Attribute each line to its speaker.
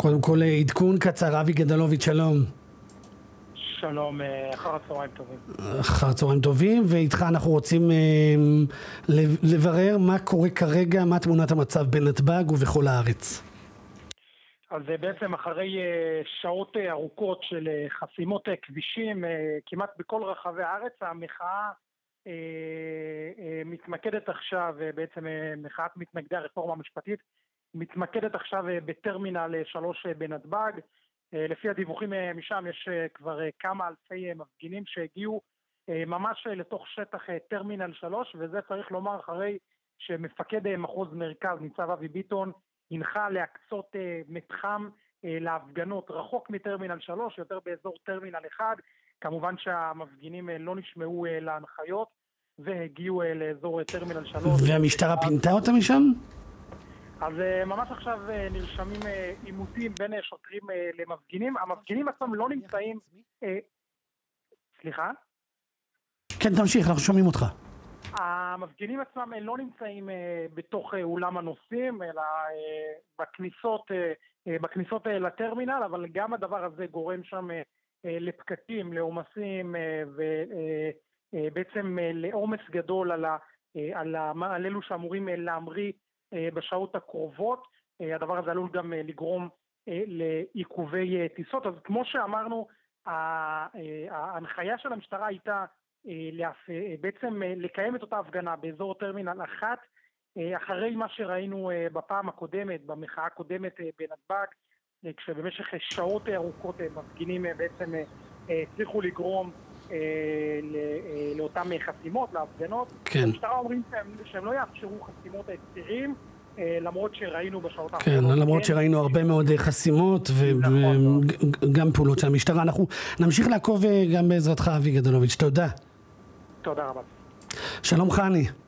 Speaker 1: קודם כל עדכון קצר, אבי גדלוביץ', שלום.
Speaker 2: שלום, אחר הצהריים טובים.
Speaker 1: אחר הצהריים טובים, ואיתך אנחנו רוצים לברר מה קורה כרגע, מה תמונת המצב בנתב"ג ובכל הארץ.
Speaker 2: אז בעצם אחרי שעות ארוכות של חסימות כבישים כמעט בכל רחבי הארץ, המחאה מתמקדת עכשיו, בעצם מחאת מתנגדי הרפורמה המשפטית, מתמקדת עכשיו בטרמינל 3 בנתב"ג. לפי הדיווחים משם יש כבר כמה אלפי מפגינים שהגיעו ממש לתוך שטח טרמינל 3, וזה צריך לומר אחרי שמפקד מחוז מרכז ניצב אבי ביטון הנחה להקצות מתחם להפגנות רחוק מטרמינל 3, יותר באזור טרמינל 1. כמובן שהמפגינים לא נשמעו להנחיות והגיעו לאזור טרמינל 3.
Speaker 1: והמשטרה פינתה אותה משם?
Speaker 2: אז ממש עכשיו נרשמים עימותים בין שוטרים למפגינים. המפגינים עצמם לא נמצאים... סליחה?
Speaker 1: כן, תמשיך, אנחנו שומעים אותך.
Speaker 2: המפגינים עצמם לא נמצאים בתוך אולם הנוסעים, אלא בכניסות לטרמינל, אבל גם הדבר הזה גורם שם לפקקים, לעומסים, ובעצם לעומס גדול על אלו שאמורים להמריא בשעות הקרובות. הדבר הזה עלול גם לגרום לעיכובי טיסות. אז כמו שאמרנו, ההנחיה של המשטרה הייתה בעצם לקיים את אותה הפגנה באזור טרמינל 1, אחרי מה שראינו בפעם הקודמת, במחאה הקודמת בנתב"ג, כשבמשך שעות ארוכות מפגינים בעצם הצליחו לגרום לאותם חסימות, להפגנות.
Speaker 1: כן.
Speaker 2: המשטרה אומרים שהם לא יאפשרו חסימות צירים, למרות שראינו בשעות
Speaker 1: האחרונות. כן, למרות שראינו הרבה מאוד חסימות וגם פעולות של המשטרה. אנחנו נמשיך לעקוב גם בעזרתך, אבי גדלוביץ'. תודה.
Speaker 2: תודה רבה.
Speaker 1: שלום חני.